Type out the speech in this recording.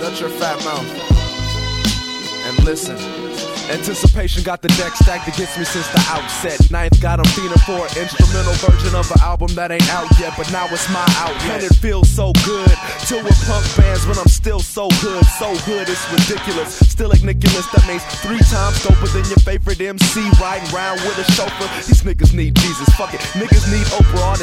shut your fat mouth and listen. Anticipation got the deck stacked against me since the outset. Ninth got 'em feeding for an instrumental version of an album that ain't out yet, but now it's my outlet. And it feels so good. Till with punk bands when I'm still so good. So good, it's ridiculous. Still like Nicholas, that means 3 times doper than your favorite MC riding around with a chauffeur. These niggas need Jesus, fuck it. Niggas need Oprah.